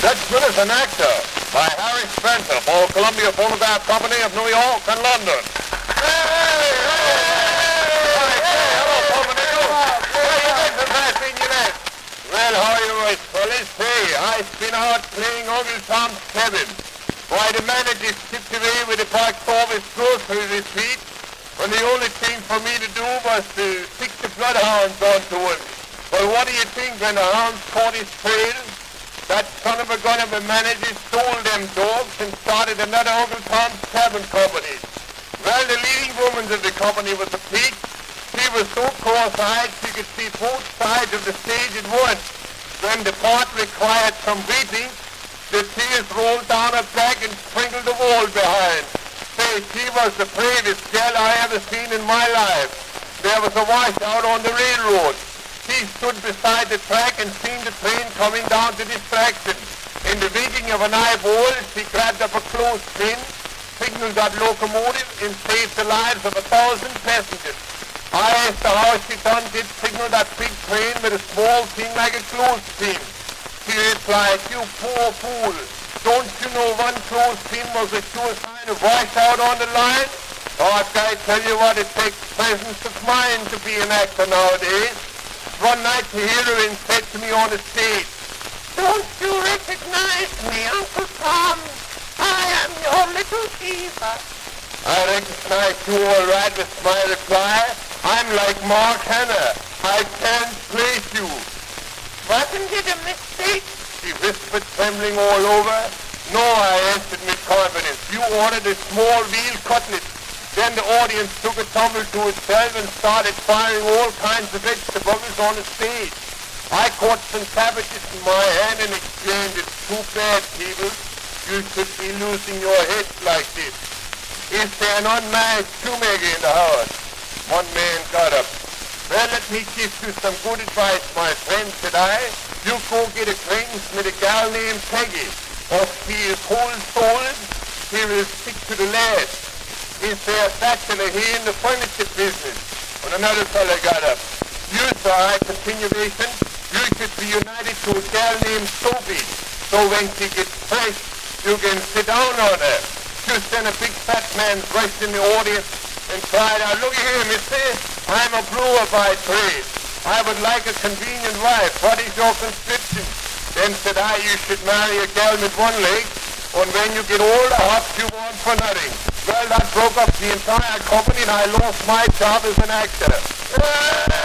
That's Good as an Actor by Harry Spencer for Columbia Phonograph Company of New York and London. Hello, Pumpernickel. Well, how are you, right, fellas? Hey, I've been out playing Uncle Tom's Cabin. Why, the manager tipped away with the box office groceries this week, when the only thing for me to do was to stick the bloodhounds onto him. Well, what do you think when the hounds caught his trail? That son of a gun of a manager stole them dogs and started another Uncle Tom's Cabin company. Well, the leading woman of the company was a pig. She was so cross-eyed she could see both sides of the stage at once. When the part required some weeping, the tears rolled down her back and sprinkled the wall behind. Say, she was the bravest gal I ever seen in my life. There was a washout on the railroad. She stood beside the track and seen the train coming down to distraction. In the winking of an eyeball, she grabbed up a clothespin, signaled that locomotive, and saved the lives of 1,000 passengers. I asked her how she done did signal that big train with a small thing like a clothespin. She replied, "You poor fool, don't you know one clothespin was a sure sign of washout on the line?" Oh, I tell you what, it takes presence of mind to be an actor nowadays. One night the heroine said to me on the stage, "Don't you recognize me, Uncle Tom? I am your little Eva." "I recognize you all right," was my reply. "I'm like Mark Hanna. I can't place you." "Wasn't it a mistake?" she whispered, trembling all over. "No," I answered with confidence. "You ordered a small veal cutlet." Then the audience took a tumble to itself and started firing all kinds of vegetables on the stage. I caught some cabbages in my hand and exclaimed, "It's too bad, people. You should be losing your heads like this. Is there an unmarried shoemaker in the house?" One man got up. "Well, let me give you some good advice, my friend," said I. "You go get acquaintance with a gal named Peggy. If she is whole-souled, she will stick to the last. Is there a bachelor here in the furniture business?" And another fellow got up. "You, sir," I continuation, "you should be united to a gal named Sophie. So when she gets fresh, you can sit down on her." Just then a big fat man rushed in the audience and cried out, "Look here, mister, I'm a brewer by trade. I would like a convenient wife. What is your conscription?" Then said I, "You should marry a gal with one leg, and when you get older, hops you want for nothing." Well, that broke up the entire company and I lost my job as an actor.